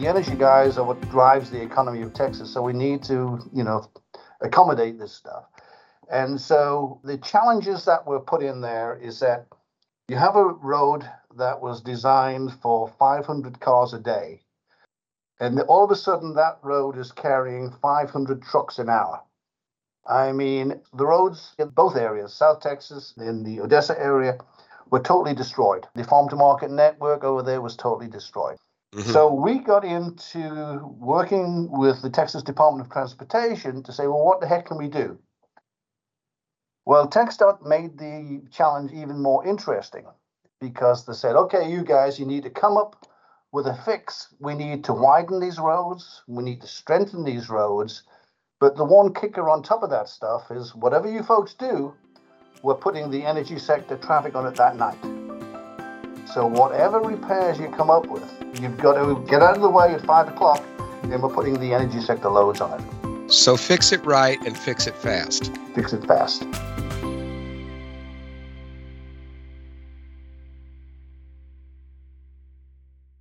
the energy guys are what drives the economy of Texas. So we need to, accommodate this stuff. And so the challenges that were put in there is that you have a road that was designed for 500 cars a day. And all of a sudden, that road is carrying 500 trucks an hour. I mean, the roads in both areas, South Texas, in the Odessa area, were totally destroyed. The farm-to-market network over there was totally destroyed. Mm-hmm. So we got into working with the Texas Department of Transportation to say, well, what the heck can we do? Well, TxDOT made the challenge even more interesting because they said, okay, you guys, you need to come up with a fix. We need to widen these roads. We need to strengthen these roads. But the one kicker on top of that stuff is whatever you folks do, we're putting the energy sector traffic on it that night. So whatever repairs you come up with, you've got to get out of the way at 5 o'clock, and we're putting the energy sector loads on it. So fix it right and fix it fast. Fix it fast.